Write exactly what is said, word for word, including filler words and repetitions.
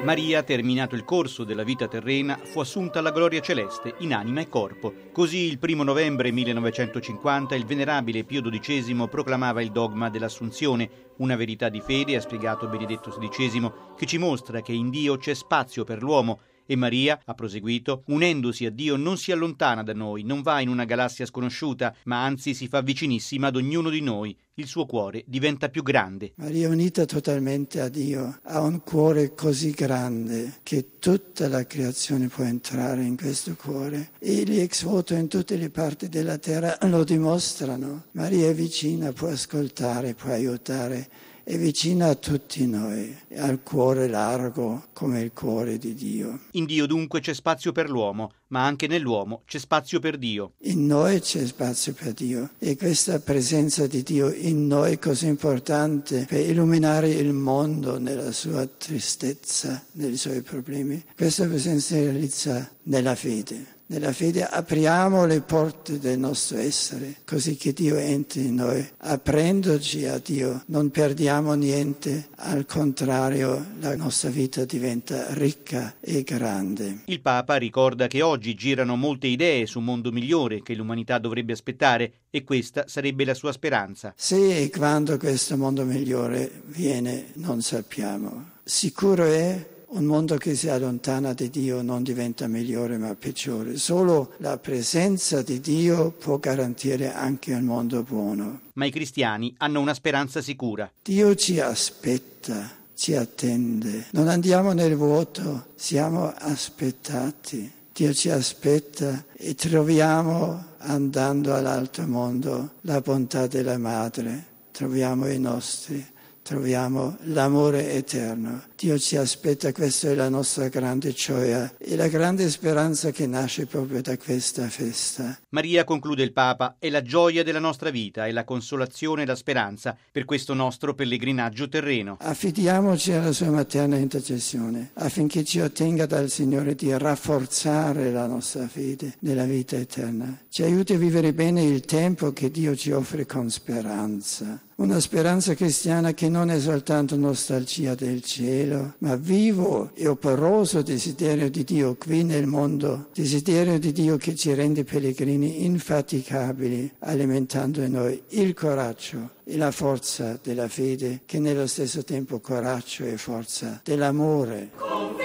Maria, terminato il corso della vita terrena, fu assunta alla gloria celeste in anima e corpo. Così il primo novembre millenovecentocinquanta il venerabile Pio dodicesimo proclamava il dogma dell'Assunzione, una verità di fede, ha spiegato Benedetto sedicesimo, che ci mostra che in Dio c'è spazio per l'uomo. E Maria, ha proseguito, unendosi a Dio non si allontana da noi, non va in una galassia sconosciuta, ma anzi si fa vicinissima ad ognuno di noi. Il suo cuore diventa più grande. Maria, unita totalmente a Dio, ha un cuore così grande che tutta la creazione può entrare in questo cuore. E gli ex voto in tutte le parti della terra lo dimostrano. Maria è vicina, può ascoltare, può aiutare. È vicina a tutti noi, al cuore largo come il cuore di Dio. In Dio dunque c'è spazio per l'uomo, ma anche nell'uomo c'è spazio per Dio. In noi c'è spazio per Dio e questa presenza di Dio in noi è così importante per illuminare il mondo nella sua tristezza, nei suoi problemi. Questa presenza si realizza nella fede. Nella fede apriamo le porte del nostro essere, così che Dio entri in noi. Aprendoci a Dio non perdiamo niente, al contrario la nostra vita diventa ricca e grande. Il Papa ricorda che oggi girano molte idee su un mondo migliore che l'umanità dovrebbe aspettare e questa sarebbe la sua speranza. Se e quando questo mondo migliore viene non sappiamo. Sicuro è un mondo che si allontana di Dio non diventa migliore ma peggiore. Solo la presenza di Dio può garantire anche un mondo buono. Ma i cristiani hanno una speranza sicura. Dio ci aspetta, ci attende. Non andiamo nel vuoto, siamo aspettati. Dio ci aspetta e troviamo, andando all'altro mondo, la bontà della Madre. Troviamo i nostri. Troviamo l'amore eterno. Dio ci aspetta, questa è la nostra grande gioia e la grande speranza che nasce proprio da questa festa. Maria, conclude il Papa, è la gioia della nostra vita, è la consolazione e la speranza per questo nostro pellegrinaggio terreno. Affidiamoci alla sua materna intercessione affinché ci ottenga dal Signore di rafforzare la nostra fede nella vita eterna. Ci aiuti a vivere bene il tempo che Dio ci offre con speranza. Una speranza cristiana che non è soltanto nostalgia del cielo, ma vivo e operoso desiderio di Dio qui nel mondo, desiderio di Dio che ci rende pellegrini infaticabili, alimentando in noi il coraggio e la forza della fede, che nello stesso tempo coraggio e forza dell'amore.